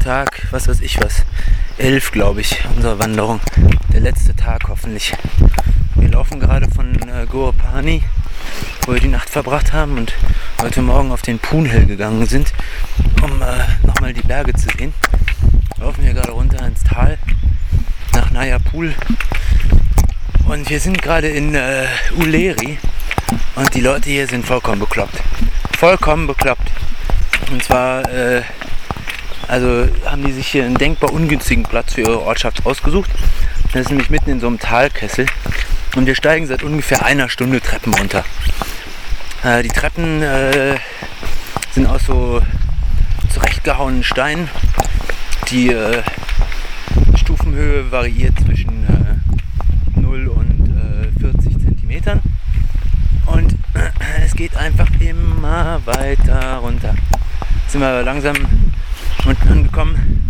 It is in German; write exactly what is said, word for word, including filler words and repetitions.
Tag, was weiß ich was, elf glaube ich, unserer Wanderung. Der letzte Tag hoffentlich. Wir laufen gerade von äh, Goopani, wo wir die Nacht verbracht haben und heute Morgen auf den Poon Hill gegangen sind, um äh, nochmal die Berge zu sehen. Laufen wir gerade runter ins Tal nach Nayapul und wir sind gerade in äh, Ullery und die Leute hier sind vollkommen bekloppt. Vollkommen bekloppt. Und zwar äh, also haben die sich hier einen denkbar ungünstigen Platz für ihre Ortschaft ausgesucht. Das ist nämlich mitten in so einem Talkessel und wir steigen seit ungefähr einer Stunde Treppen runter. Äh, die Treppen äh, sind aus so zurechtgehauenen Steinen. Die äh, Stufenhöhe variiert zwischen äh, null und äh, vierzig Zentimetern und äh, es geht einfach immer weiter runter. Jetzt sind wir langsam unten angekommen